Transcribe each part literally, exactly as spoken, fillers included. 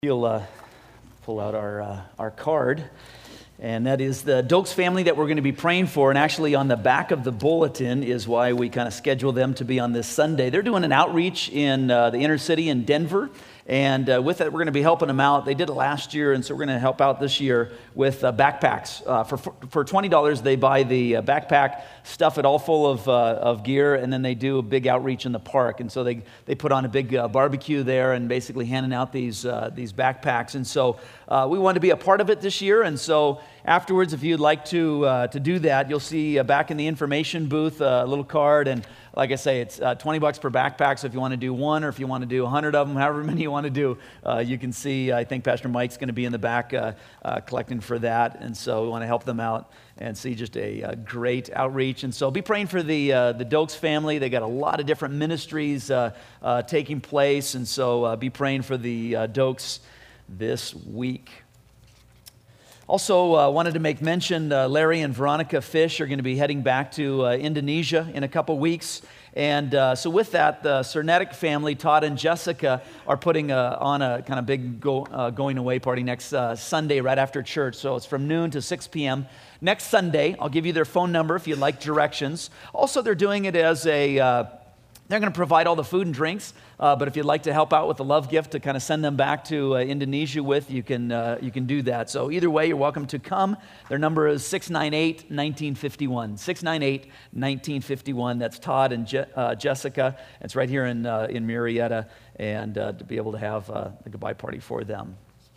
You'll uh, pull out our uh, our card, and that is the Dokes family that we're going to be praying for. And actually, on the back of the bulletin is why we kind of schedule them to be on this Sunday. They're doing an outreach in uh, the inner city in Denver, and uh, with that, we're going to be helping them out. They did it last year, and so we're going to help out this year with uh, backpacks. Uh, for for twenty dollars, they buy the uh, backpack, stuff it all full of uh, of gear, and then they do a big outreach in the park. And so they they put on a big uh, barbecue there, and basically handing out these uh, these backpacks. And so uh, we want to be a part of it this year. And so afterwards, if you'd like to uh, to do that, you'll see uh, back in the information booth uh, a little card. And like I say, it's uh, twenty bucks per backpack. So if you want to do one, or if you want to do a hundred of them, however many you want to do, uh, you can see. I think Pastor Mike's going to be in the back uh, uh, collecting for that, and so we want to help them out and see just a, a great outreach. And so be praying for the uh, the Dokes family. They got a lot of different ministries uh, uh, taking place, and so uh, be praying for the uh, Dokes this week. Also, uh, wanted to make mention, uh, Larry and Veronica Fish are going to be heading back to uh, Indonesia in a couple weeks. And uh, so with that, the Cernetic family, Todd and Jessica, are putting uh, on a kind of big go, uh, going away party next uh, Sunday right after church. So it's from noon to six p.m. next Sunday. I'll give you their phone number if you'd like directions. Also, they're doing it as a... Uh, They're going to provide all the food and drinks, uh, but if you'd like to help out with the love gift to kind of send them back to uh, Indonesia with, you can uh, you can do that. So either way, you're welcome to come. Their number is six nine eight, one nine five one. six nine eight, one nine five one. That's Todd and Je- uh, Jessica. It's right here in uh, in Marietta, and uh, to be able to have uh, the goodbye party for them.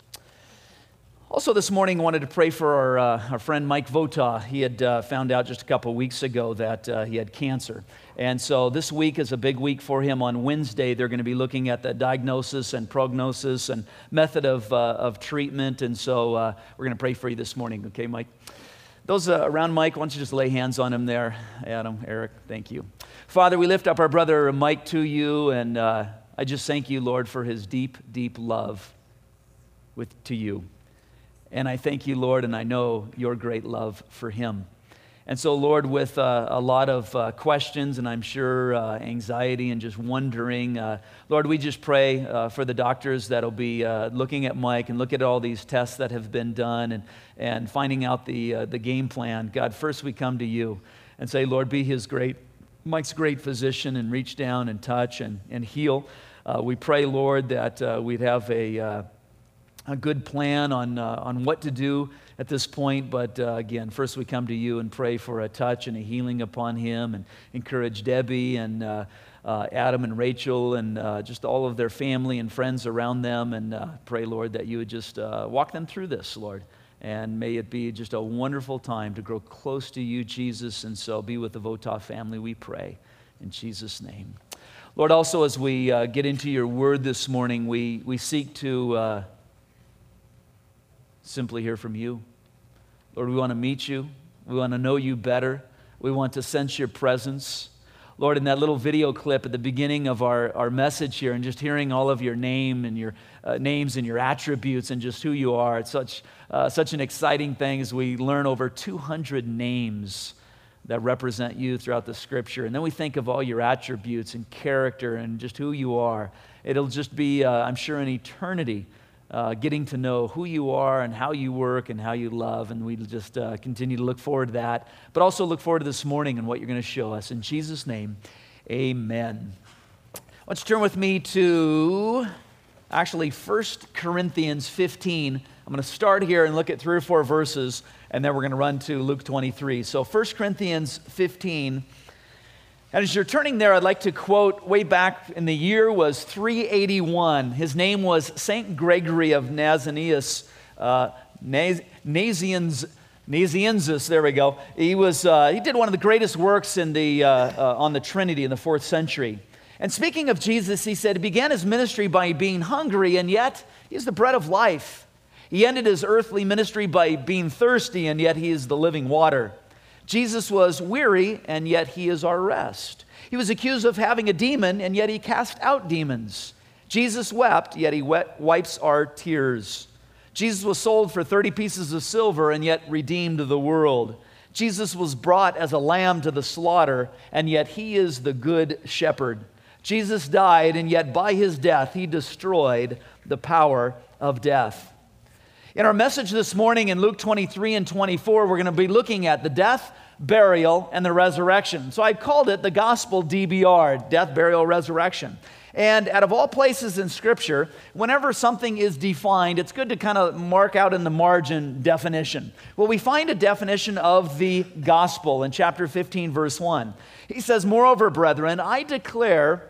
Also this morning, I wanted to pray for our, uh, our friend Mike Vota. He had uh, found out just a couple of weeks ago that uh, he had cancer. And so this week is a big week for him. On Wednesday, they're going to be looking at the diagnosis and prognosis and method of, uh, of treatment. And so uh, we're going to pray for you this morning. Okay, Mike? Those uh, around Mike, why don't you just lay hands on him there? Adam, Eric, thank you. Father, we lift up our brother Mike to you, and uh, I just thank you, Lord, for his deep, deep love with to you. And I thank you, Lord, and I know your great love for him. And so, Lord, with uh, a lot of uh, questions and I'm sure uh, anxiety and just wondering, uh, Lord, we just pray uh, for the doctors that'll be uh, looking at Mike and look at all these tests that have been done and, and finding out the, uh, the game plan. God, first we come to you and say, Lord, be his great, Mike's great physician and reach down and touch and, and heal. Uh, we pray, Lord, that uh, we'd have a... Uh, a good plan on uh, on what to do at this point. But uh, again, first we come to you and pray for a touch and a healing upon him, and encourage Debbie and uh, uh, Adam and Rachel and uh, just all of their family and friends around them. And uh, pray, Lord, that you would just uh, walk them through this, Lord. And may it be just a wonderful time to grow close to you, Jesus. And so be with the Vota family, we pray. In Jesus' name. Lord, also as we uh, get into your word this morning, we, we seek to... Uh, simply hear from you. Lord, we want to meet you. We want to know you better. We want to sense your presence. Lord, in that little video clip at the beginning of our, our message here, and just hearing all of your name and your uh, names and your attributes and just who you are, it's such, uh, such an exciting thing as we learn over two hundred names that represent you throughout the scripture. And then we think of all your attributes and character and just who you are. It'll just be, uh, I'm sure, an eternity Uh, getting to know who you are and how you work and how you love, and we just uh, continue to look forward to that, but also look forward to this morning and what you're going to show us. In Jesus' name, amen. Why don't you turn with me to actually First Corinthians fifteen. I'm going to start here and look at three or four verses, and then we're going to run to Luke twenty-three. So First Corinthians fifteen. And as you're turning there, I'd like to quote way back in the year was three eighty-one. His name was Saint Gregory of Nazianzus, uh, Nazianz, Nazianzus, there we go. He was uh, he did one of the greatest works in the uh, uh, on the Trinity in the fourth century. And speaking of Jesus, he said he began his ministry by being hungry, and yet he's the bread of life. He ended his earthly ministry by being thirsty, and yet he is the living water. Jesus was weary, and yet he is our rest. He was accused of having a demon, and yet he cast out demons. Jesus wept, yet he wet, wipes our tears. Jesus was sold for thirty pieces of silver, and yet redeemed the world. Jesus was brought as a lamb to the slaughter, and yet he is the good shepherd. Jesus died, and yet by his death he destroyed the power of death. In our message this morning in Luke twenty-three and twenty-four, we're going to be looking at the death, burial, and the resurrection. So I called it the Gospel D B R, death, burial, resurrection. And out of all places in Scripture, whenever something is defined, it's good to kind of mark out in the margin definition. Well, we find a definition of the gospel in chapter fifteen, verse one. He says, "Moreover, brethren, I declare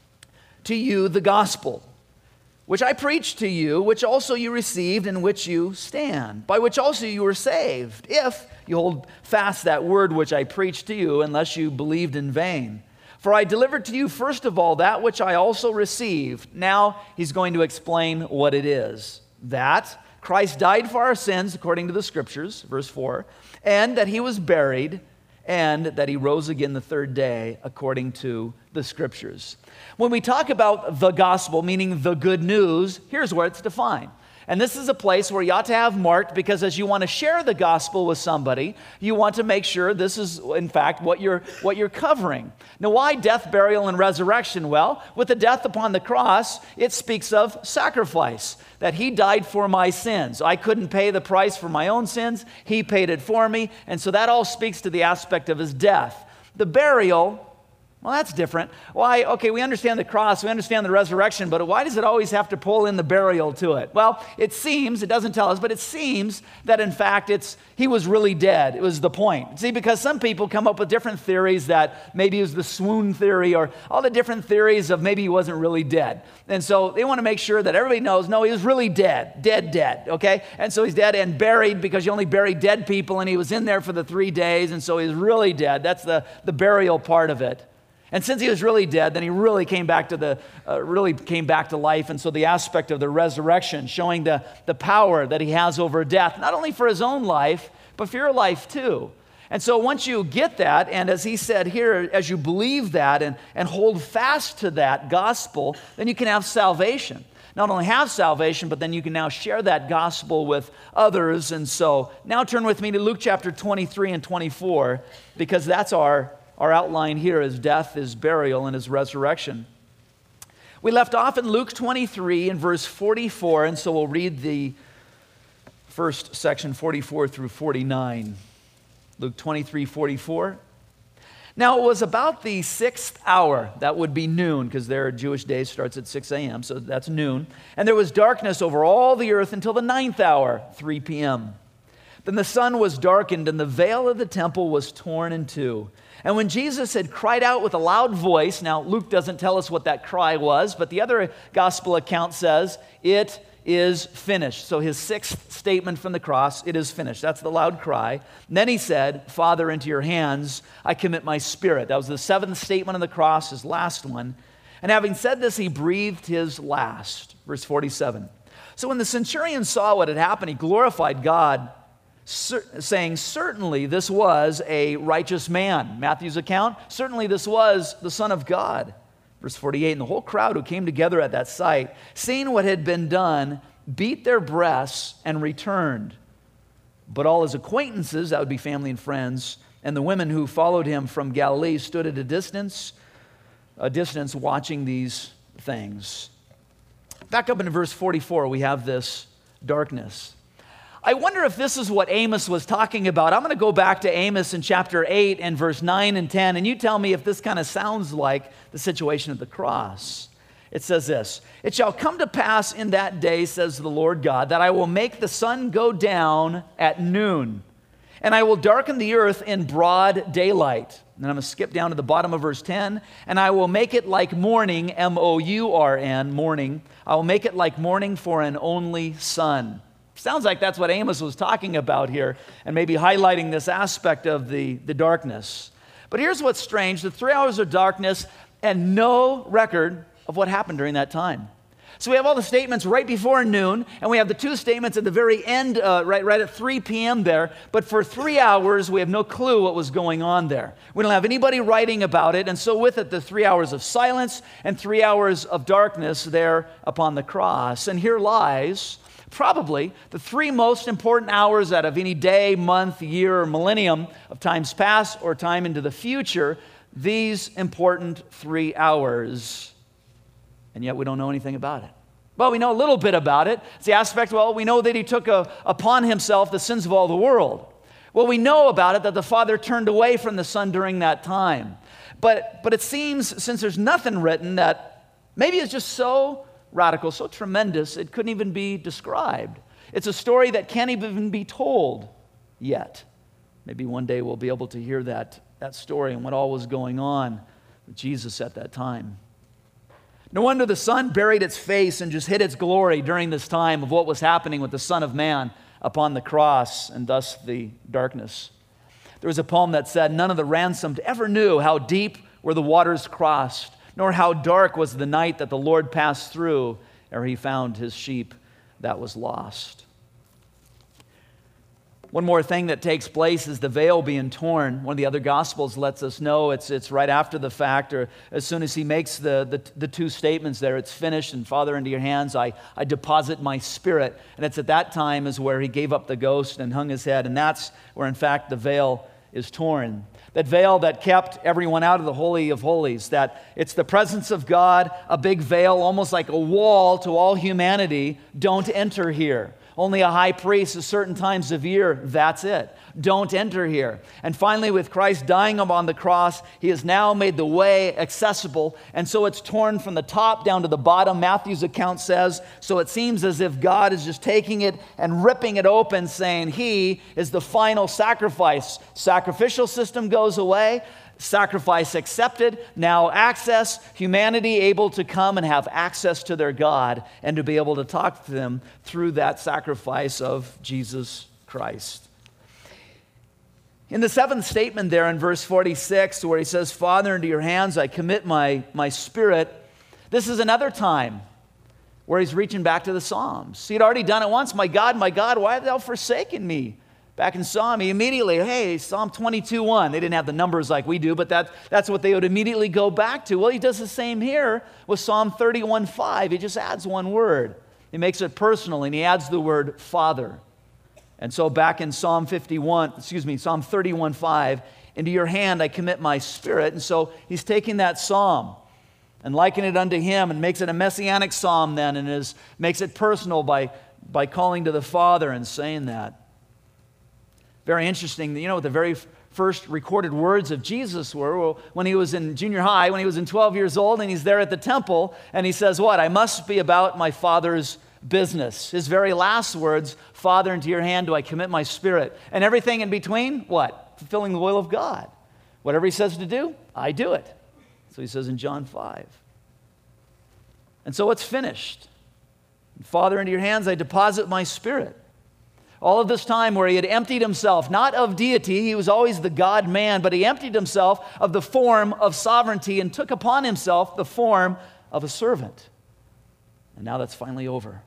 to you the gospel, which I preached to you, which also you received, in which you stand, by which also you were saved, if you hold fast that word which I preached to you, unless you believed in vain. For I delivered to you first of all that which I also received." Now he's going to explain what it is. That Christ died for our sins according to the Scriptures, verse four, and that he was buried, and that he rose again the third day according to the Scriptures. When we talk about the gospel, meaning the good news, here's where it's defined. And this is a place where you ought to have marked, because as you want to share the gospel with somebody, you want to make sure this is, in fact, what you're, what you're covering. Now, why death, burial, and resurrection? Well, with the death upon the cross, it speaks of sacrifice, that he died for my sins. I couldn't pay the price for my own sins. He paid it for me. And so that all speaks to the aspect of his death. The burial, well, that's different. Why? Okay, we understand the cross, we understand the resurrection, but why does it always have to pull in the burial to it? Well, it seems, it doesn't tell us, but it seems that in fact it's he was really dead. It was the point. See, because some people come up with different theories that maybe it was the swoon theory or all the different theories of maybe he wasn't really dead. And so they want to make sure that everybody knows, no, he was really dead, dead, dead, okay? And so he's dead and buried, because you only bury dead people, and he was in there for the three days, and so he's really dead. That's the, the burial part of it. And since he was really dead, then he really came back to the uh, really came back to life. And so the aspect of the resurrection, showing the, the power that he has over death, not only for his own life, but for your life too. And so once you get that, and as he said here, as you believe that and, and hold fast to that gospel, then you can have salvation. Not only have salvation, but then you can now share that gospel with others. And so now turn with me to Luke chapter twenty-three and twenty-four, because that's our Our outline here is death, his burial, and his resurrection. We left off in Luke twenty-three in verse forty-four, and so we'll read the first section, forty-four through forty-nine. Luke twenty-three, forty-four. "Now it was about the sixth hour," that would be noon, because their Jewish day starts at six a.m., so that's noon. "And there was darkness over all the earth until the ninth hour, three p.m. Then the sun was darkened, and the veil of the temple was torn in two. And when Jesus had cried out with a loud voice," now Luke doesn't tell us what that cry was, but the other gospel account says, "It is finished." So his sixth statement from the cross, "It is finished." That's the loud cry. And then he said, "Father, into your hands I commit my spirit." That was the seventh statement on the cross, his last one. "And having said this, he breathed his last." Verse forty-seven. "So when the centurion saw what had happened, he glorified God, saying, 'Certainly this was a righteous man.'" Matthew's account, "Certainly this was the Son of God." Verse forty-eight, "And the whole crowd who came together at that sight, seeing what had been done, beat their breasts and returned. But all his acquaintances," that would be family and friends, "and the women who followed him from Galilee stood at a distance, a distance watching these things." Back up in verse forty-four, we have this darkness. I wonder if this is what Amos was talking about. I'm going to go back to Amos in chapter eight and verse nine and ten, and you tell me if this kind of sounds like the situation of the cross. It says this, "It shall come to pass in that day, says the Lord God, that I will make the sun go down at noon, and I will darken the earth in broad daylight." And I'm going to skip down to the bottom of verse ten. "And I will make it like morning," M O U R N, morning. "I will make it like morning for an only son." Sounds like that's what Amos was talking about here, and maybe highlighting this aspect of the, the darkness. But here's what's strange. The three hours of darkness and no record of what happened during that time. So we have all the statements right before noon, and we have the two statements at the very end, uh, right, right at three p.m. there. But for three hours, we have no clue what was going on there. We don't have anybody writing about it, and so with it, the three hours of silence and three hours of darkness there upon the cross. And here lies probably the three most important hours out of any day, month, year, or millennium of times past or time into the future, these important three hours. And yet we don't know anything about it. Well, we know a little bit about it. It's the aspect, well, we know that he took a, upon himself the sins of all the world. Well, we know about it that the Father turned away from the Son during that time. But, but it seems, since there's nothing written, that maybe it's just so radical, so tremendous, it couldn't even be described. It's a story that can't even be told yet. Maybe one day we'll be able to hear that, that story and what all was going on with Jesus at that time. No wonder the sun buried its face and just hid its glory during this time of what was happening with the Son of Man upon the cross, and thus the darkness. There was a poem that said, "None of the ransomed ever knew how deep were the waters crossed, nor how dark was the night that the Lord passed through, ere he found his sheep that was lost." One more thing that takes place is the veil being torn. One of the other Gospels lets us know it's, it's right after the fact, or as soon as he makes the, the, the two statements there, it's finished, and Father, into your hands I, I deposit my spirit. And it's at that time is where he gave up the ghost and hung his head, and that's where in fact the veil is torn. That veil that kept everyone out of the Holy of Holies, that it's the presence of God, a big veil, almost like a wall to all humanity. Don't enter here. Only a high priest at certain times of year, that's it. Don't enter here. And finally, with Christ dying upon the cross, he has now made the way accessible, and so it's torn from the top down to the bottom. Matthew's account says, so it seems as if God is just taking it and ripping it open, saying he is the final sacrifice. Sacrificial system goes away. Sacrifice accepted, now access, humanity able to come and have access to their God and to be able to talk to them through that sacrifice of Jesus Christ. In the seventh statement there in verse forty-six, where he says, Father, into your hands I commit my, my spirit, this is another time where he's reaching back to the Psalms. He had already done it once. My God, my God, why have thou forsaken me? Back in Psalm, he immediately, hey, Psalm twenty-two one. They didn't have the numbers like we do, but that, that's what they would immediately go back to. Well, he does the same here with Psalm thirty-one five. He just adds one word. He makes it personal, and he adds the word Father. And so back in Psalm fifty-one, excuse me, Psalm thirty-one five, into your hand I commit my spirit. And so he's taking that psalm and likening it unto him and makes it a messianic psalm then, and is, makes it personal by, by calling to the Father and saying that. Very interesting. You know what the very first recorded words of Jesus were? Well, when he was in junior high, when he was in twelve years old, and he's there at the temple, and he says, what? I must be about my Father's business. His very last words, Father, into your hand do I commit my spirit. And everything in between, what? Fulfilling the will of God. Whatever he says to do, I do it. So he says in John five. And so it's finished. Father, into your hands I deposit my spirit. All of this time where he had emptied himself, not of deity, he was always the God-man, but he emptied himself of the form of sovereignty and took upon himself the form of a servant. And now that's finally over.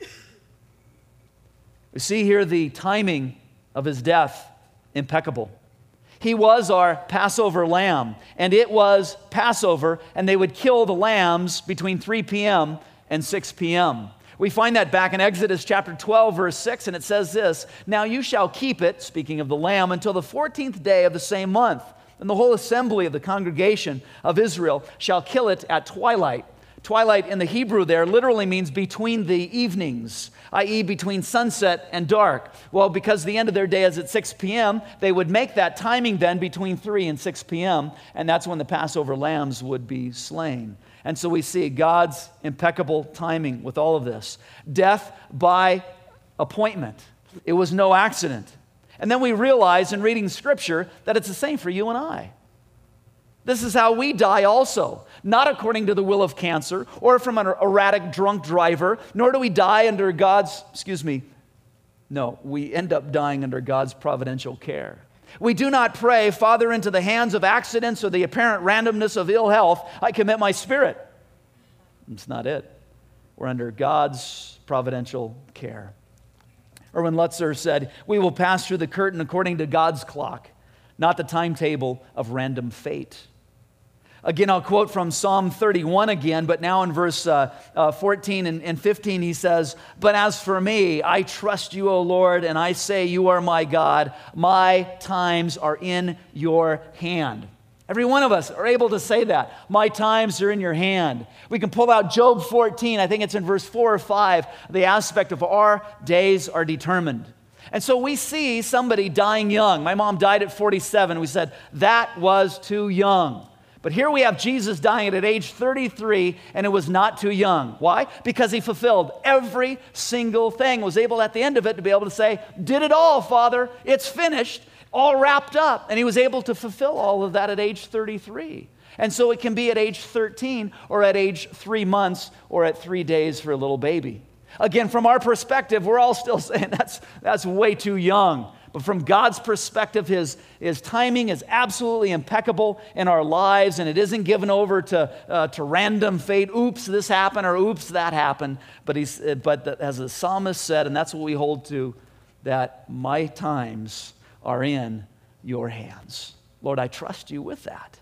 We see here the timing of his death, impeccable. He was our Passover lamb, and it was Passover, and they would kill the lambs between three p.m. and six p.m. We find that back in Exodus chapter twelve, verse six, and it says this, now you shall keep it, speaking of the lamb, until the fourteenth day of the same month, and the whole assembly of the congregation of Israel shall kill it at twilight. Twilight in the Hebrew there literally means between the evenings, that is between sunset and dark. Well, because the end of their day is at six p.m., they would make that timing then between three and six p.m., and that's when the Passover lambs would be slain. And so we see God's impeccable timing with all of this. Death by appointment. It was no accident. And then we realize in reading Scripture that it's the same for you and I. This is how we die also. Not according to the will of cancer or from an erratic drunk driver, nor do we die under God's, excuse me, no, we end up dying under God's providential care. We do not pray, Father, into the hands of accidents or the apparent randomness of ill health, I commit my spirit. That's not it. We're under God's providential care. Erwin Lutzer said, we will pass through the curtain according to God's clock, not the timetable of random fate. Again, I'll quote from Psalm thirty-one again, but now in verse uh, uh, fourteen and, and fifteen, he says, but as for me, I trust you, O Lord, and I say you are my God. My times are in your hand. Every one of us are able to say that. My times are in your hand. We can pull out Job fourteen, I think it's in verse four or five, the aspect of our days are determined. And so we see somebody dying young. My mom died at forty-seven. We said, that was too young. But here we have Jesus dying at age thirty-three, and it was not too young. Why? Because he fulfilled every single thing, was able at the end of it to be able to say, did it all, Father, it's finished, all wrapped up. And he was able to fulfill all of that at age thirty-three. And so it can be at age thirteen, or at age three months, or at three days for a little baby. Again, from our perspective, we're all still saying that's, that's way too young. But from God's perspective, his, his timing is absolutely impeccable in our lives, and it isn't given over to, uh, to random fate. Oops, this happened, or oops, that happened. But, he's, but the, as the psalmist said, and that's what we hold to, that my times are in your hands. Lord, I trust you with that.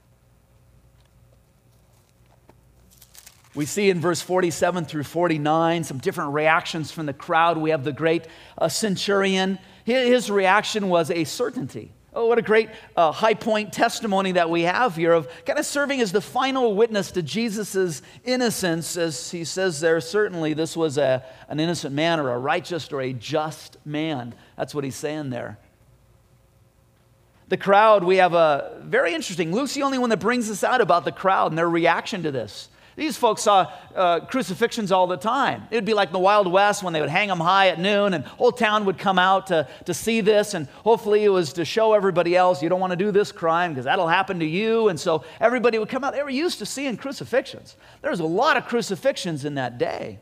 We see in verse forty-seven through forty-nine some different reactions from the crowd. We have the great uh, centurion. His reaction was a certainty. Oh, what a great uh, high point testimony that we have here of kind of serving as the final witness to Jesus' innocence. As he says there, certainly this was a, an innocent man, or a righteous or a just man. That's what he's saying there. The crowd, we have a very interesting. Luke's the only one that brings us out about the crowd and their reaction to this. These folks saw uh, crucifixions all the time. It would be like the Wild West when they would hang them high at noon, and whole town would come out to, to see this, and hopefully it was to show everybody else, you don't want to do this crime because that'll happen to you. And so everybody would come out. They were used to seeing crucifixions. There was a lot of crucifixions in that day.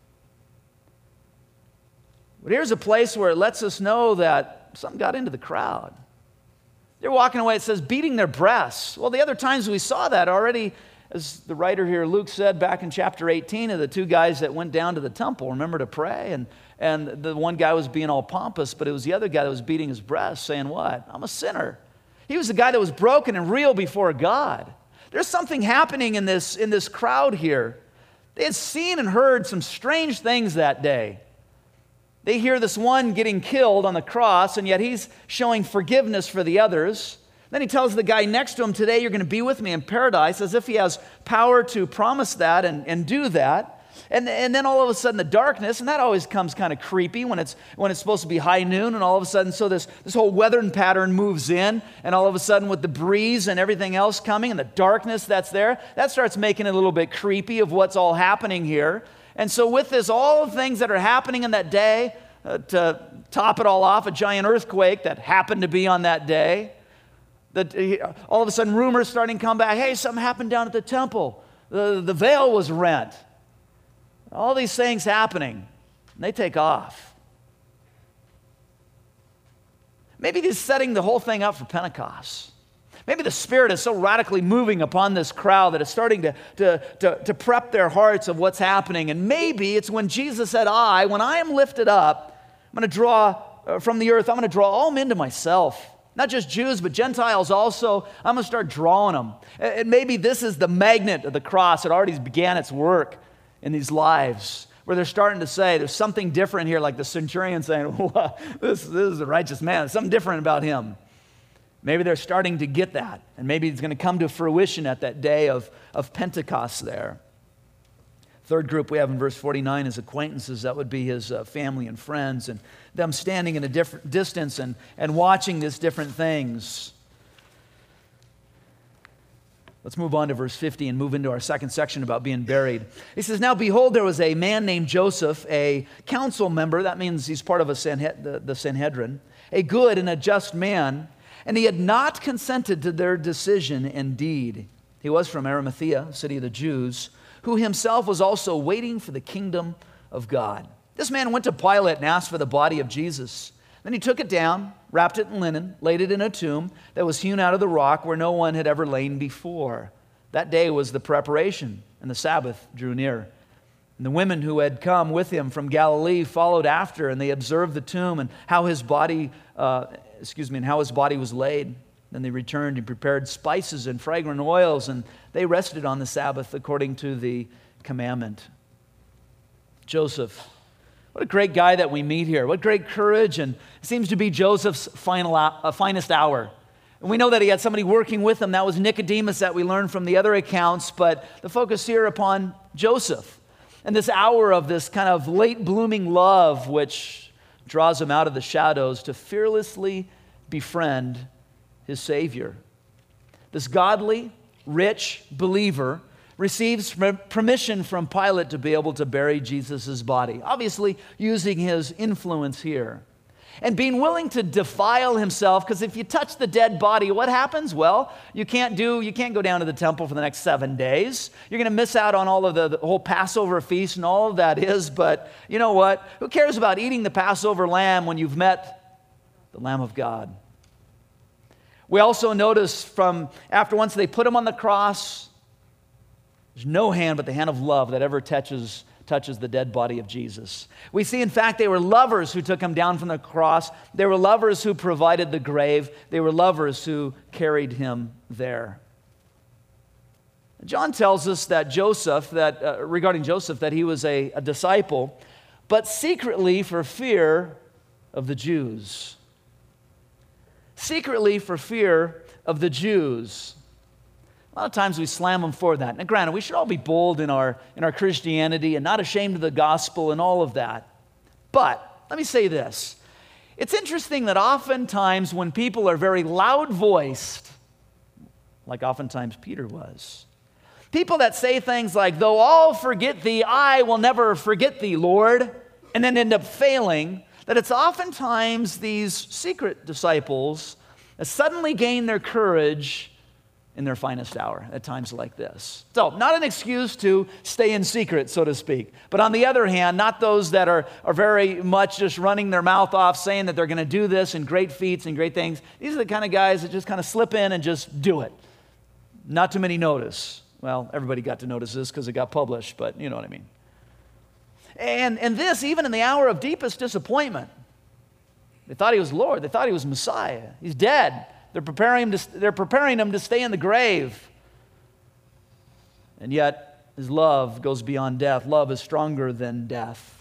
But here's a place where it lets us know that something got into the crowd. They're walking away, it says, beating their breasts. Well, the other times we saw that already, as the writer here, Luke, said back in chapter eighteen, of the two guys that went down to the temple, remember, to pray, and, and the one guy was being all pompous, but it was the other guy that was beating his breast, saying what? I'm a sinner. He was the guy that was broken and real before God. There's something happening in this, in this crowd here. They had seen and heard some strange things that day. They hear this one getting killed on the cross, and yet he's showing forgiveness for the others. Then he tells the guy next to him, today you're going to be with me in paradise, as if he has power to promise that and, and do that. And, and then all of a sudden the darkness, and that always comes kind of creepy when it's when it's supposed to be high noon, and all of a sudden, so this, this whole weather pattern moves in, and all of a sudden with the breeze and everything else coming, and the darkness that's there, that starts making it a little bit creepy of what's all happening here. And so with this, all the things that are happening in that day, uh, to top it all off, a giant earthquake that happened to be on that day, that all of a sudden rumors starting to come back, hey, something happened down at the temple. The, the veil was rent. All these things happening, and they take off. Maybe he's setting the whole thing up for Pentecost. Maybe the Spirit is so radically moving upon this crowd that it's starting to, to, to, to prep their hearts of what's happening. And maybe it's when Jesus said, I, when I am lifted up, I'm going to draw uh, from the earth, I'm going to draw all men to myself. Not just Jews, but Gentiles also. I'm going to start drawing them. And maybe this is the magnet of the cross. It already began its work in these lives, where they're starting to say, there's something different here, like the centurion saying, well, this, this is a righteous man. There's something different about him. Maybe they're starting to get that, and maybe it's going to come to fruition at that day of, of Pentecost there. Third group we have in verse forty-nine is acquaintances. That would be his uh, family and friends, and them standing in a different distance and, and watching these different things. Let's move on to verse fifty and move into our second section about being buried. He says, now behold, there was a man named Joseph, a council member. That means he's part of a Sanhed- the, the Sanhedrin, a good and a just man, and he had not consented to their decision indeed. He was from Arimathea, city of the Jews, who himself was also waiting for the kingdom of God. This man went to Pilate and asked for the body of Jesus. Then he took it down, wrapped it in linen, laid it in a tomb that was hewn out of the rock where no one had ever lain before. That day was the preparation, and the Sabbath drew near. And the women who had come with him from Galilee followed after, and they observed the tomb and how his body, uh, excuse me, and how his body was laid. Then they returned and prepared spices and fragrant oils, and they rested on the Sabbath according to the commandment. Joseph, what a great guy that we meet here. What great courage, and it seems to be Joseph's final uh, finest hour. And we know that he had somebody working with him. That was Nicodemus that we learned from the other accounts, but the focus here upon Joseph and this hour of this kind of late blooming love which draws him out of the shadows to fearlessly befriend his Savior. This godly, rich believer receives permission from Pilate to be able to bury Jesus' body, obviously using his influence here. And being willing to defile himself, because if you touch the dead body, what happens? Well, you can't do, you can't go down to the temple for the next seven days. You're going to miss out on all of the, the whole Passover feast and all of that is, but you know what? Who cares about eating the Passover lamb when you've met the Lamb of God? We also notice from after once they put him on the cross, there's no hand but the hand of love that ever touches touches the dead body of Jesus. We see, in fact, they were lovers who took him down from the cross. They were lovers who provided the grave. They were lovers who carried him there. John tells us that Joseph, that uh, regarding Joseph, that he was a, a disciple, but secretly for fear of the Jews. Secretly for fear of the Jews. A lot of times we slam them for that. Now, granted, we should all be bold in our, in our Christianity and not ashamed of the gospel and all of that. But let me say this. It's interesting that oftentimes when people are very loud-voiced, like oftentimes Peter was, people that say things like, though all forget thee, I will never forget thee, Lord, and then end up failing, that it's oftentimes these secret disciples that suddenly gain their courage in their finest hour at times like this. So, not an excuse to stay in secret, so to speak. But on the other hand, not those that are, are very much just running their mouth off, saying that they're going to do this and great feats and great things. These are the kind of guys that just kind of slip in and just do it. Not too many notice. Well, everybody got to notice this because it got published, but you know what I mean. And, and this, even in the hour of deepest disappointment. They thought he was Lord. They thought he was Messiah. He's dead. They're preparing him to, they're preparing him to stay in the grave. And yet, his love goes beyond death. Love is stronger than death.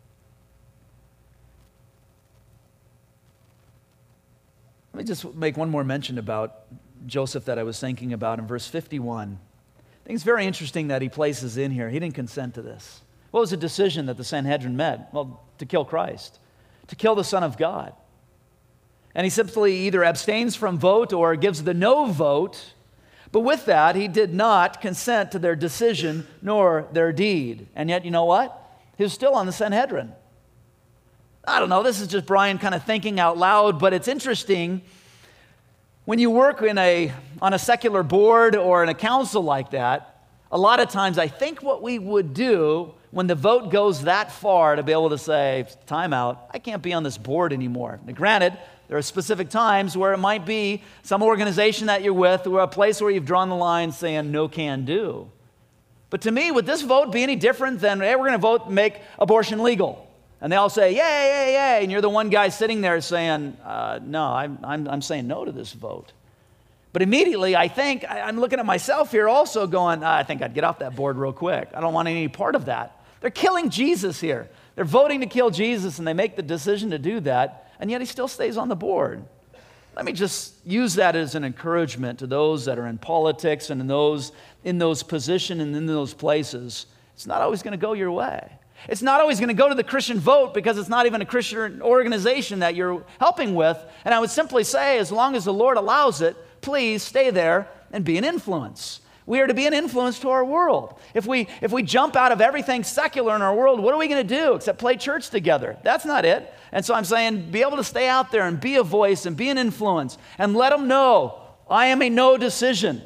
Let me just make one more mention about Joseph that I was thinking about in verse fifty-one. I think it's very interesting that he places in here. He didn't consent to this. What was the decision that the Sanhedrin made? Well, to kill Christ, to kill the Son of God. And he simply either abstains from vote or gives the no vote. But with that, he did not consent to their decision nor their deed. And yet, you know what? He was still on the Sanhedrin. I don't know, this is just Brian kind of thinking out loud, but it's interesting. When you work in a, on a secular board or in a council like that, a lot of times I think what we would do when the vote goes that far to be able to say, time out, I can't be on this board anymore. Now, granted, there are specific times where it might be some organization that you're with or a place where you've drawn the line saying no can do. But to me, would this vote be any different than, hey, we're going to vote and make abortion legal? And they all say, yay, yay, yay. And you're the one guy sitting there saying, uh, no, I'm, I'm, I'm saying no to this vote. But immediately, I think, I'm looking at myself here also going, I think I'd get off that board real quick. I don't want any part of that. They're killing Jesus here. They're voting to kill Jesus, and they make the decision to do that. And yet he still stays on the board. Let me just use that as an encouragement to those that are in politics and in those in those positions and in those places. It's not always going to go your way. It's not always going to go to the Christian vote because it's not even a Christian organization that you're helping with. And I would simply say, as long as the Lord allows it, please stay there and be an influence. We are to be an influence to our world. If we if we jump out of everything secular in our world, what are we going to do except play church together? That's not it. And so I'm saying be able to stay out there and be a voice and be an influence and let them know I am a no decision.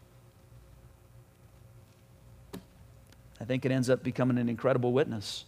I think it ends up becoming an incredible witness.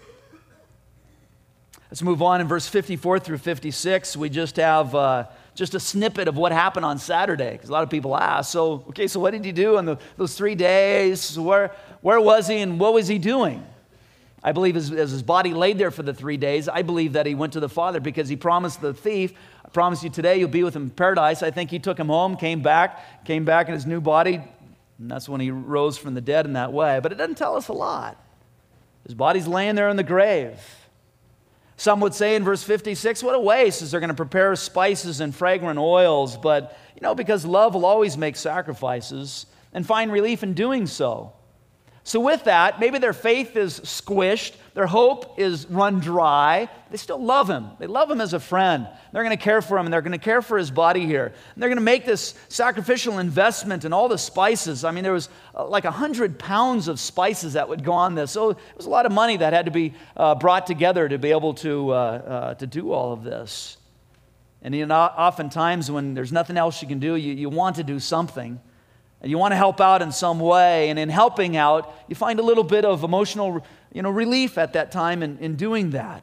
Let's move on in verse fifty-four through fifty-six. We just have uh, just a snippet of what happened on Saturday, because a lot of people ask, so, okay, so what did he do in the, those three days? Where, where was he and what was he doing? I believe as, as his body laid there for the three days, I believe that he went to the Father because he promised the thief, I promise you today you'll be with him in paradise. I think he took him home, came back, came back in his new body, and that's when he rose from the dead in that way. But it doesn't tell us a lot. His body's laying there in the grave. Some would say in verse fifty-six, what a waste as they're going to prepare spices and fragrant oils. But, you know, because love will always make sacrifices and find relief in doing so. So with that, maybe their faith is squished, their hope is run dry. They still love him. They love him as a friend. They're going to care for him, and they're going to care for his body here. And they're going to make this sacrificial investment in all the spices. I mean, there was uh, like a hundred pounds of spices that would go on this. So it was a lot of money that had to be uh, brought together to be able to, uh, uh, to do all of this. And you know, oftentimes when there's nothing else you can do, you, you want to do something. And you want to help out in some way, and in helping out, you find a little bit of emotional, you know, relief at that time in, in doing that.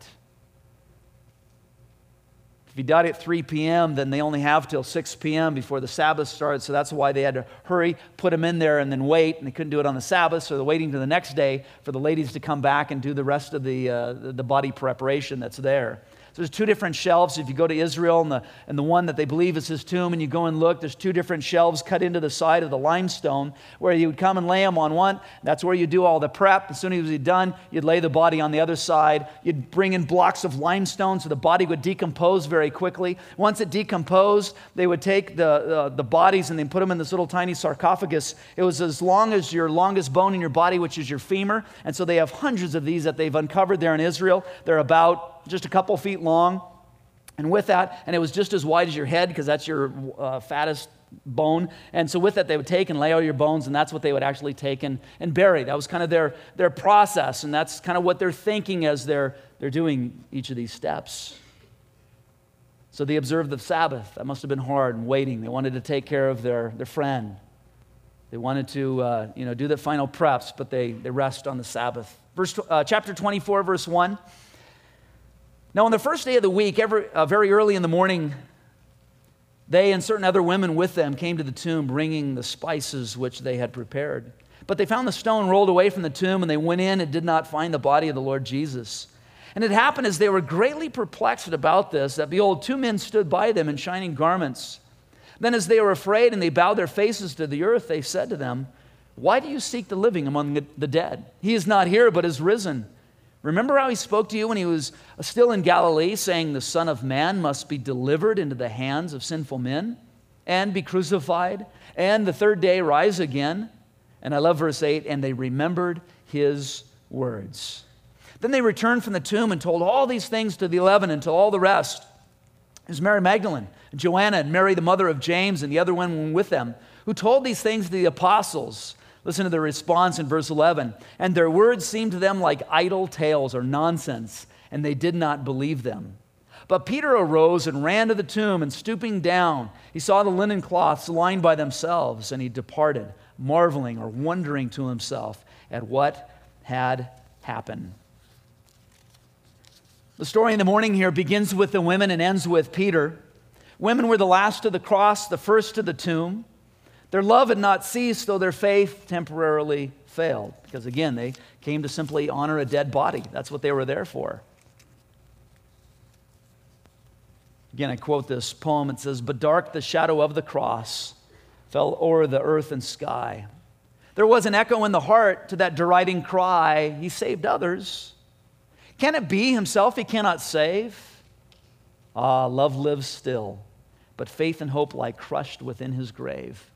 If he died at three p.m., then they only have till six p.m. before the Sabbath starts, so that's why they had to hurry, put him in there, and then wait, and they couldn't do it on the Sabbath, so they're waiting to the next day for the ladies to come back and do the rest of the, uh, the body preparation that's there. So there's two different shelves. If you go to Israel and the, and the one that they believe is his tomb and you go and look, there's two different shelves cut into the side of the limestone where you would come and lay him on one. That's where you do all the prep. As soon as you're done, you'd lay the body on the other side. You'd bring in blocks of limestone so the body would decompose very quickly. Once it decomposed, they would take the, uh, the bodies and they put them in this little tiny sarcophagus. It was as long as your longest bone in your body, which is your femur. And so they have hundreds of these that they've uncovered there in Israel. They're about just a couple feet long, and with that, and it was just as wide as your head because that's your uh, fattest bone. And so with that, they would take and lay all your bones, and that's what they would actually take and, and bury. That was kind of their, their process, and that's kind of what they're thinking as they're, they're doing each of these steps. So they observed the Sabbath. That must have been hard and waiting. They wanted to take care of their, their friend. They wanted to uh, you know, do the final preps, but they, they rest on the Sabbath. Verse, uh, chapter twenty-four, verse one. Now, on the first day of the week, every, uh, very early in the morning, they and certain other women with them came to the tomb, bringing the spices which they had prepared. But they found the stone rolled away from the tomb, and they went in and did not find the body of the Lord Jesus. And it happened as they were greatly perplexed about this, that behold, two men stood by them in shining garments. Then as they were afraid and they bowed their faces to the earth, they said to them, why do you seek the living among the dead? He is not here, but is risen. Remember how he spoke to you when he was still in Galilee, saying the Son of Man must be delivered into the hands of sinful men and be crucified, and the third day rise again? And I love verse eight, and they remembered his words. Then they returned from the tomb and told all these things to the eleven and to all the rest. There's Mary Magdalene, and Joanna, and Mary the mother of James, and the other one with them, who told these things to the apostles. Listen to the response in verse eleven. And their words seemed to them like idle tales or nonsense, and they did not believe them. But Peter arose and ran to the tomb, and stooping down, he saw the linen cloths lying by themselves, and he departed, marveling or wondering to himself at what had happened. The story in the morning here begins with the women and ends with Peter. Women were the last to the cross, the first to the tomb. Their love had not ceased, though their faith temporarily failed. Because again, they came to simply honor a dead body. That's what they were there for. Again, I quote this poem. It says, but dark the shadow of the cross fell o'er the earth and sky. There was an echo in the heart to that deriding cry, he saved others. Can it be himself he cannot save? Ah, love lives still, but faith and hope lie crushed within his grave.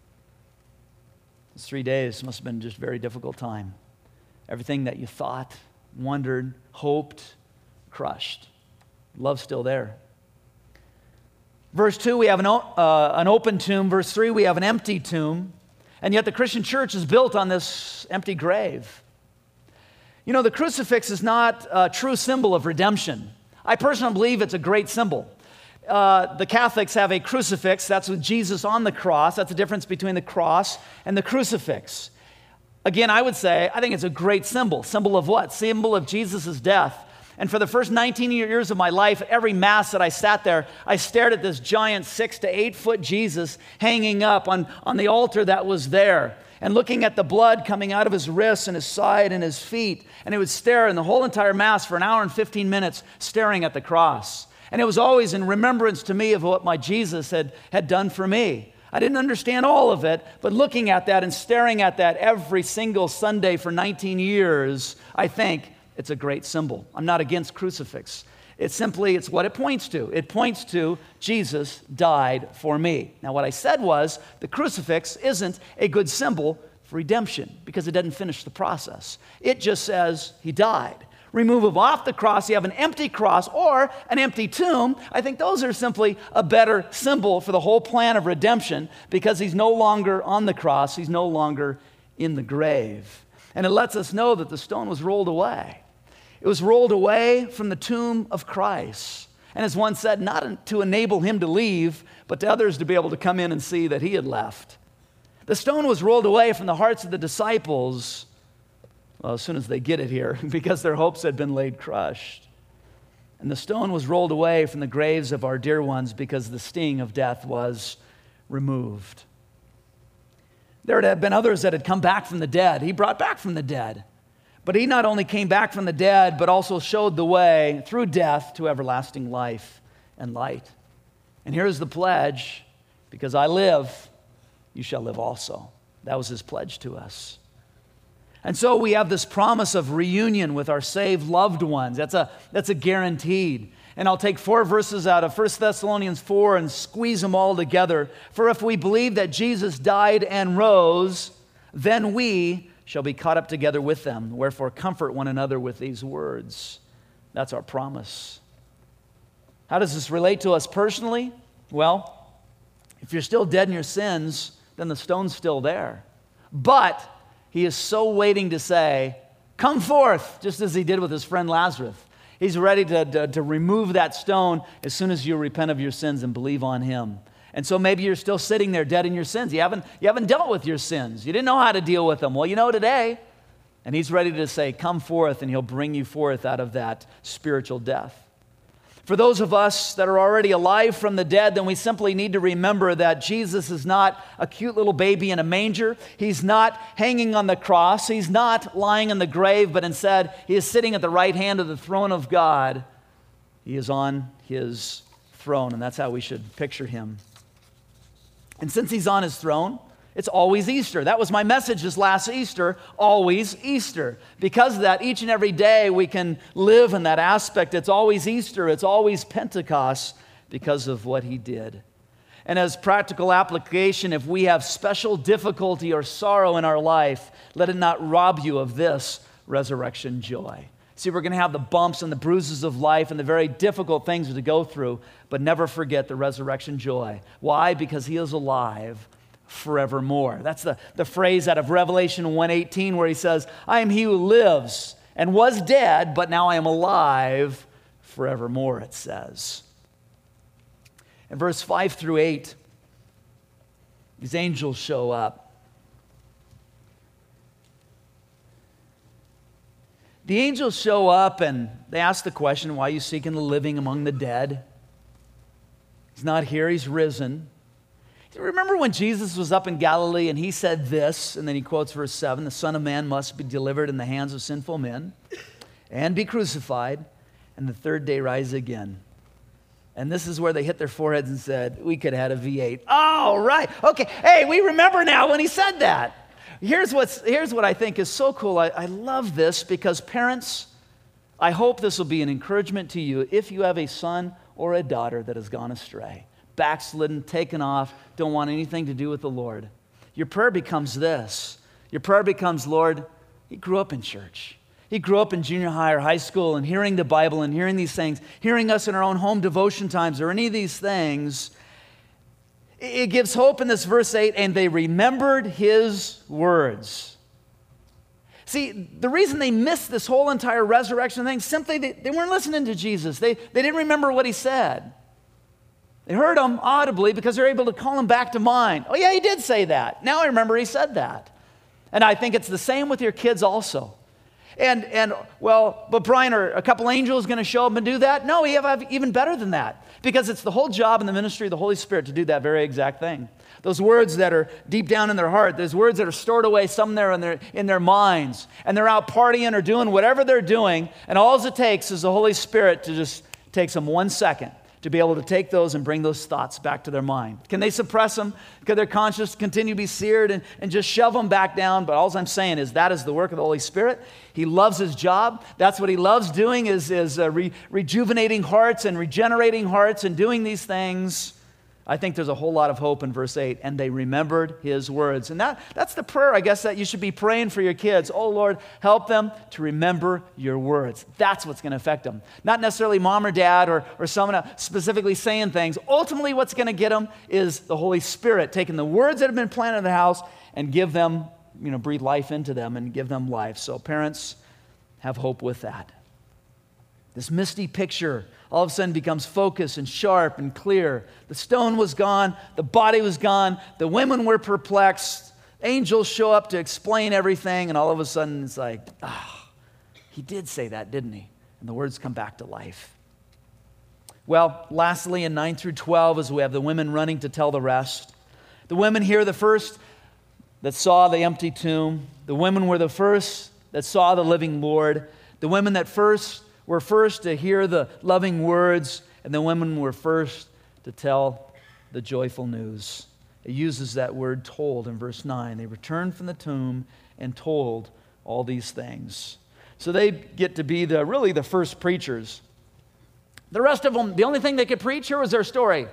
Those three days must have been just a very difficult time. Everything that you thought, wondered, hoped, crushed. Love's still there. Verse two, we have an, uh, an open tomb. Verse three, we have an empty tomb. And yet the Christian church is built on this empty grave. You know, the crucifix is not a true symbol of redemption. I personally believe it's a great symbol. Uh, the Catholics have a crucifix. That's with Jesus on the cross. That's the difference between the cross and the crucifix. Again, I would say, I think it's a great symbol. Symbol of what? Symbol of Jesus' death. And for the first nineteen years of my life, every Mass that I sat there, I stared at this giant six to eight foot Jesus hanging up on, on the altar that was there, and looking at the blood coming out of his wrists and his side and his feet. And it would stare in the whole entire Mass for an hour and fifteen minutes, staring at the cross. And it was always in remembrance to me of what my Jesus had, had done for me. I didn't understand all of it, but looking at that and staring at that every single Sunday for nineteen years, I think, it's a great symbol. I'm not against crucifix. It's simply, it's what it points to. It points to Jesus died for me. Now, what I said was the crucifix isn't a good symbol for redemption because it doesn't finish the process. It just says he died. Remove him off the cross, you have an empty cross or an empty tomb. I think those are simply a better symbol for the whole plan of redemption because he's no longer on the cross, he's no longer in the grave. And it lets us know that the stone was rolled away. It was rolled away from the tomb of Christ. And as one said, not to enable him to leave, but to others to be able to come in and see that he had left. The stone was rolled away from the hearts of the disciples, well, as soon as they get it here, because their hopes had been laid crushed. And the stone was rolled away from the graves of our dear ones because the sting of death was removed. There had been others that had come back from the dead. He brought back from the dead. But he not only came back from the dead, but also showed the way through death to everlasting life and light. And here's the pledge, because I live, you shall live also. That was his pledge to us. And so we have this promise of reunion with our saved loved ones. That's a, that's a guaranteed. And I'll take four verses out of First Thessalonians four and squeeze them all together. For if we believe that Jesus died and rose, then we shall be caught up together with them. Wherefore comfort one another with these words. That's our promise. How does this relate to us personally? Well, if you're still dead in your sins, then the stone's still there. But he is so waiting to say, come forth, just as he did with his friend Lazarus. He's ready to, to, to remove that stone as soon as you repent of your sins and believe on him. And so maybe you're still sitting there dead in your sins. You haven't, you haven't dealt with your sins. You didn't know how to deal with them. Well, you know today. And he's ready to say, come forth, and he'll bring you forth out of that spiritual death. For those of us that are already alive from the dead, then we simply need to remember that Jesus is not a cute little baby in a manger. He's not hanging on the cross. He's not lying in the grave, but instead he is sitting at the right hand of the throne of God. He is on his throne, and that's how we should picture him. And since he's on his throne, it's always Easter. That was my message this last Easter, always Easter. Because of that, each and every day we can live in that aspect. It's always Easter. It's always Pentecost because of what he did. And as practical application, if we have special difficulty or sorrow in our life, let it not rob you of this resurrection joy. See, we're going to have the bumps and the bruises of life and the very difficult things to go through, but never forget the resurrection joy. Why? Because he is alive forevermore. That's the, the phrase out of Revelation one eighteen where he says, I am he who lives and was dead, but now I am alive forevermore, it says. In verse five through eight, these angels show up. The angels show up and they ask the question, why are you seeking the living among the dead? He's not here, he's risen. Do you remember when Jesus was up in Galilee and he said this, and then he quotes verse seven, the Son of Man must be delivered in the hands of sinful men and be crucified, and the third day rise again. And this is where they hit their foreheads and said, we could have had a V eight. Oh, right. Okay. Hey, we remember now when he said that. Here's, what's, here's what I think is so cool. I, I love this because parents, I hope this will be an encouragement to you if you have a son or a daughter that has gone astray, backslidden, taken off, don't want anything to do with the Lord. Your prayer becomes this. Your prayer becomes, Lord, he grew up in church. He grew up in junior high or high school and hearing the Bible and hearing these things, hearing us in our own home devotion times or any of these things. It gives hope in this verse eight, and they remembered his words. See, the reason they missed this whole entire resurrection thing, simply they, they weren't listening to Jesus. They, they didn't remember what he said. They heard him audibly because they're able to call him back to mind. Oh yeah, he did say that. Now I remember he said that. And I think it's the same with your kids also. And, and well, but Brian, are a couple angels going to show up and do that? No, we have even better than that. Because it's the whole job in the ministry of the Holy Spirit to do that very exact thing. Those words that are deep down in their heart, those words that are stored away somewhere in their, in their minds, and they're out partying or doing whatever they're doing, and all it takes is the Holy Spirit to just take them one second to be able to take those and bring those thoughts back to their mind. Can they suppress them? Could their conscience continue to be seared and, and just shove them back down? But all I'm saying is that is the work of the Holy Spirit. He loves his job. That's what he loves doing, is, is uh, re- rejuvenating hearts and regenerating hearts and doing these things. I think there's a whole lot of hope in verse eight. And they remembered his words. And that, that's the prayer, I guess, that you should be praying for your kids. Oh, Lord, help them to remember your words. That's what's going to affect them. Not necessarily mom or dad or, or someone specifically saying things. Ultimately, what's going to get them is the Holy Spirit taking the words that have been planted in the house and give them, you know, breathe life into them and give them life. So parents, have hope with that. This misty picture all of a sudden becomes focused and sharp and clear. The stone was gone. The body was gone. The women were perplexed. Angels show up to explain everything, and all of a sudden it's like, ah, he did say that, didn't he? And the words come back to life. Well, lastly, in nine through twelve, as we have the women running to tell the rest. The women here, the first that saw the empty tomb. The women were the first that saw the living Lord. The women that first were first to hear the loving words, and the women were first to tell the joyful news. It uses that word told in verse nine. They returned from the tomb and told all these things. So they get to be the really the first preachers. The rest of them, the only thing they could preach here was their story.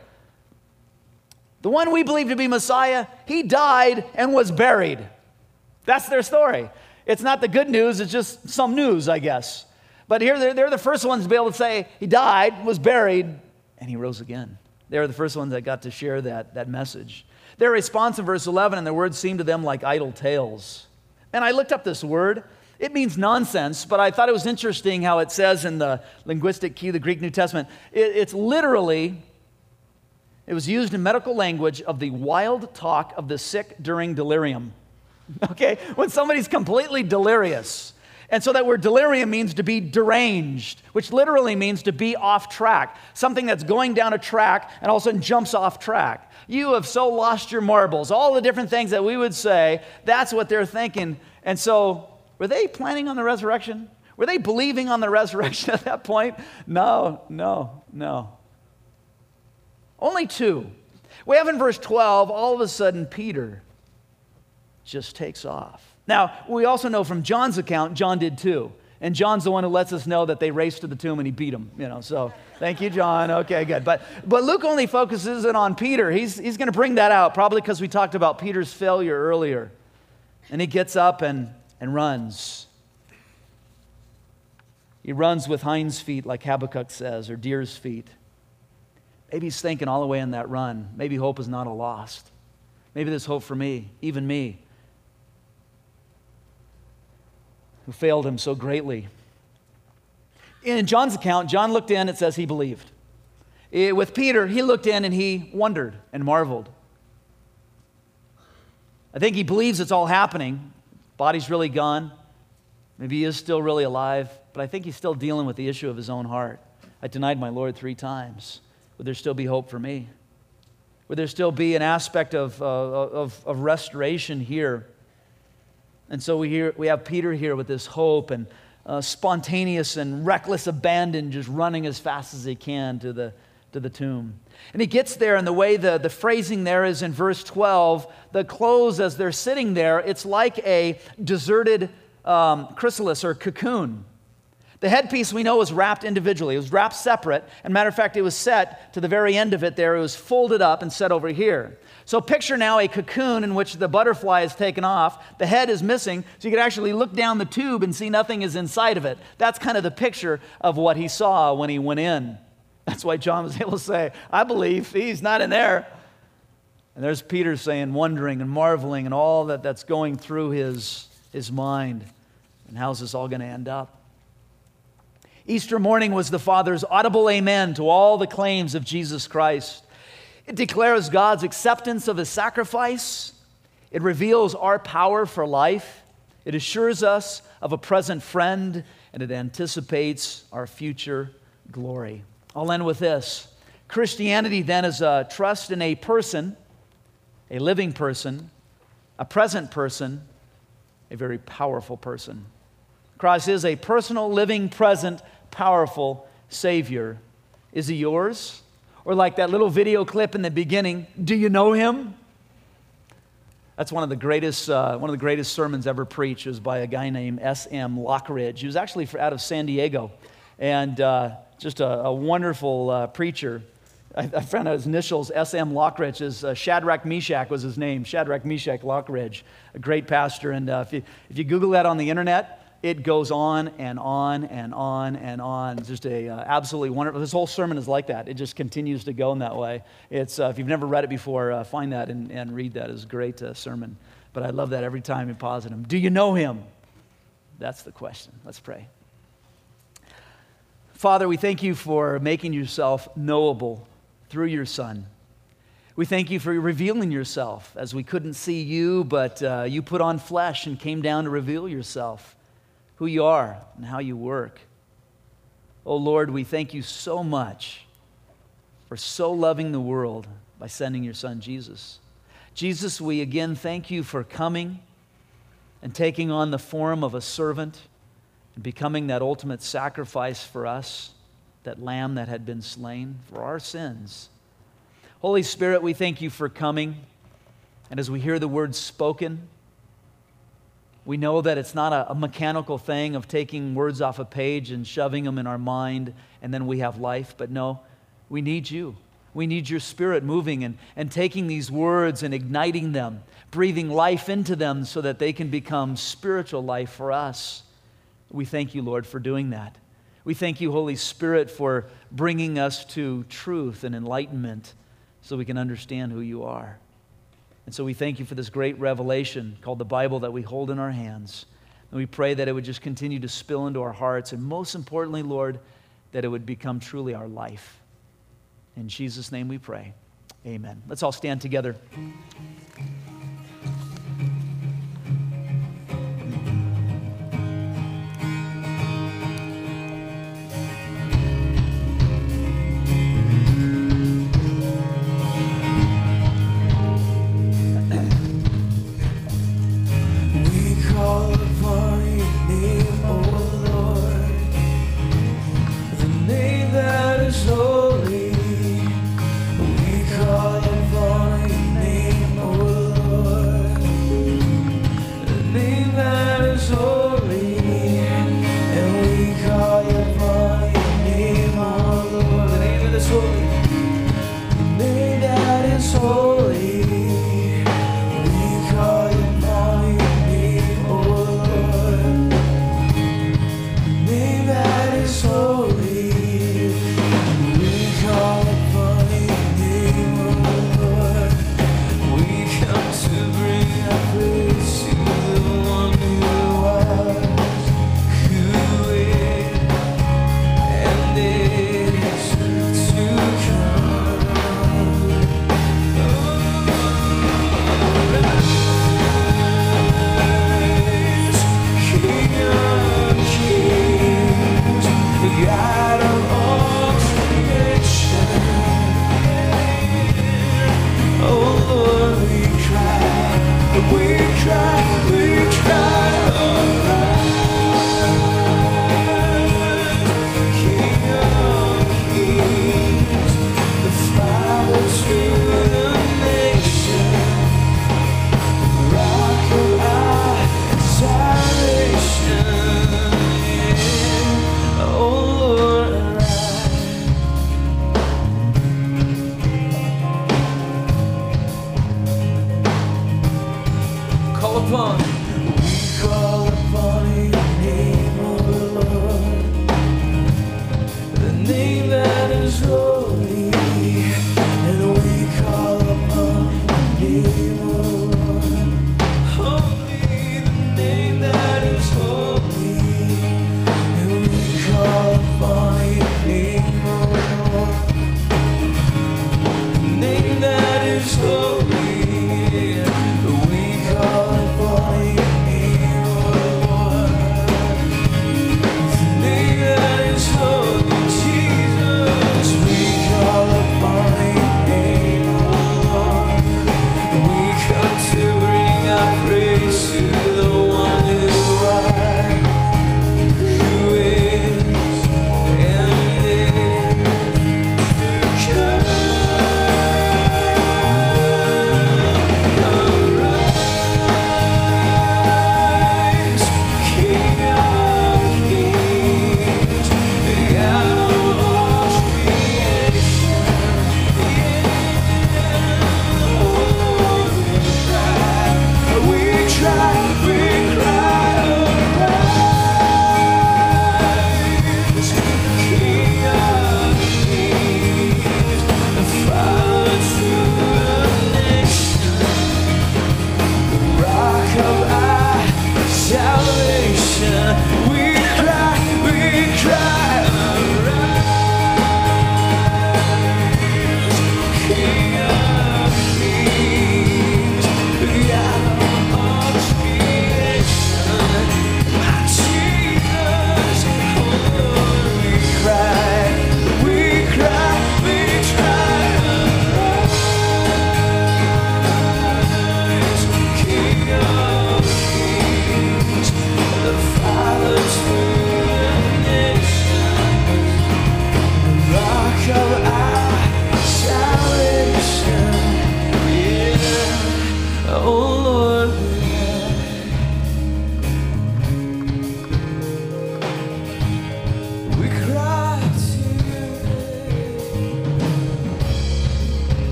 The one we believe to be Messiah, he died and was buried. That's their story. It's not the good news, it's just some news, I guess. But here they're, they're the first ones to be able to say, he died, was buried, and he rose again. They're the first ones that got to share that, that message. Their response in verse eleven, and their words seemed to them like idle tales. And I looked up this word. It means nonsense, but I thought it was interesting how it says in the linguistic key of the Greek New Testament. It, it's literally, it was used in medical language of the wild talk of the sick during delirium. Okay? When somebody's completely delirious. And so that word delirium means to be deranged, which literally means to be off track. Something that's going down a track and all of a sudden jumps off track. You have so lost your marbles. All the different things that we would say, that's what they're thinking. And so, were they planning on the resurrection? Were they believing on the resurrection at that point? No, no, no. Only two. We have in verse twelve, all of a sudden, Peter just takes off. Now, we also know from John's account, John did too. And John's the one who lets us know that they raced to the tomb and he beat them. You know, so thank you, John. Okay, good. But but Luke only focuses it on Peter. He's, he's going to bring that out, probably because we talked about Peter's failure earlier. And he gets up and, and runs. He runs with hinds feet, like Habakkuk says, or deer's feet. Maybe he's thinking all the way in that run, maybe hope is not a lost. Maybe there's hope for me, even me, who failed him so greatly. In John's account, John looked in, it says he believed. It, with Peter, he looked in and he wondered and marveled. I think he believes it's all happening. Body's really gone. Maybe he is still really alive, but I think he's still dealing with the issue of his own heart. I denied my Lord three times. Would there still be hope for me? Would there still be an aspect of, uh, of, of restoration here? And so we hear we have Peter here with this hope and uh, spontaneous and reckless abandon, just running as fast as he can to the to the tomb. And he gets there, and the way the, the phrasing there is in verse twelve, the clothes as they're sitting there, it's like a deserted um, chrysalis or cocoon. The headpiece we know was wrapped individually. It was wrapped separate. And matter of fact, it was set to the very end of it there. It was folded up and set over here. So picture now a cocoon in which the butterfly is taken off. The head is missing, so you could actually look down the tube and see nothing is inside of it. That's kind of the picture of what he saw when he went in. That's why John was able to say, I believe he's not in there. And there's Peter saying, wondering and marveling and all that that's going through his, his mind. And how's this all going to end up? Easter morning was the Father's audible amen to all the claims of Jesus Christ. It declares God's acceptance of his sacrifice. It reveals our power for life. It assures us of a present friend, and it anticipates our future glory. I'll end with this. Christianity then is a trust in a person, a living person, a present person, a very powerful person. Christ is a personal, living, present, powerful Savior. Is he yours? Or like that little video clip in the beginning, do you know him? That's one of the greatest, uh, one of the greatest sermons ever preached. It was by a guy named S M Lockridge. He was actually out of San Diego, and uh, just a, a wonderful uh, preacher. I, I found out his initials, S M Lockridge, is uh, Shadrach Meshach was his name. Shadrach Meshach Lockridge, a great pastor. And uh, if you if you Google that on the internet, it goes on and on and on and on. It's just a uh, absolutely wonderful. This whole sermon is like that. It just continues to go in that way. It's uh, if you've never read it before, uh, find that and, and read that. It's a great uh, sermon. But I love that every time you pause it. Do you know him? That's the question. Let's pray. Father, we thank you for making yourself knowable through your Son. We thank you for revealing yourself as we couldn't see you, but uh, you put on flesh and came down to reveal yourself, who you are and how you work. Oh Lord, we thank you so much for so loving the world by sending your Son, Jesus. Jesus, we again thank you for coming and taking on the form of a servant and becoming that ultimate sacrifice for us, that lamb that had been slain for our sins. Holy Spirit, we thank you for coming, and as we hear the words spoken, we know that it's not a, a mechanical thing of taking words off a page and shoving them in our mind and then we have life. But no, we need you. We need your Spirit moving and, and taking these words and igniting them, breathing life into them so that they can become spiritual life for us. We thank you, Lord, for doing that. We thank you, Holy Spirit, for bringing us to truth and enlightenment so we can understand who you are. And so we thank you for this great revelation called the Bible that we hold in our hands. And we pray that it would just continue to spill into our hearts. And most importantly, Lord, that it would become truly our life. In Jesus' name we pray. Amen. Let's all stand together. Holy, we call upon your name, O Lord.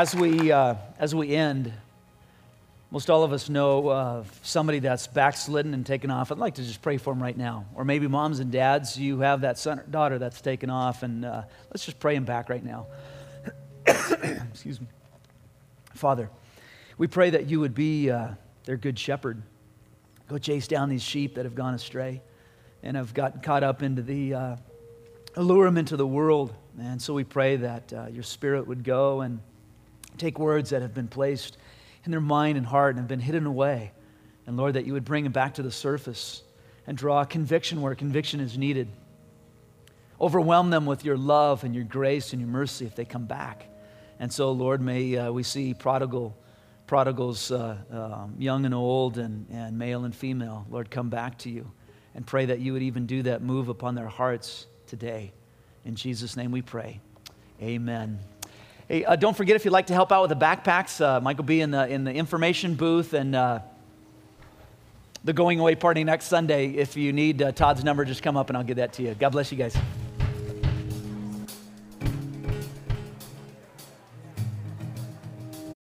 As we, uh, as we end, most all of us know of somebody that's backslidden and taken off. I'd like to just pray for them right now. Or maybe moms and dads, you have that son or daughter that's taken off, and uh, let's just pray them back right now. Excuse me. Father, we pray that you would be uh, their good shepherd. Go chase down these sheep that have gone astray and have gotten caught up into the, uh, allure them into the world. And so we pray that uh, your Spirit would go and take words that have been placed in their mind and heart and have been hidden away. And Lord, that you would bring them back to the surface and draw conviction where conviction is needed. Overwhelm them with your love and your grace and your mercy if they come back. And so, Lord, may uh, we see prodigal, prodigals, uh, um, young and old and, and male and female, Lord, come back to you, and pray that you would even do that move upon their hearts today. In Jesus' name we pray. Amen. Hey, uh, don't forget, if you'd like to help out with the backpacks, uh, Mike will be in the, in the information booth, and uh, the going away party next Sunday. If you need uh, Todd's number, just come up and I'll give that to you. God bless you guys.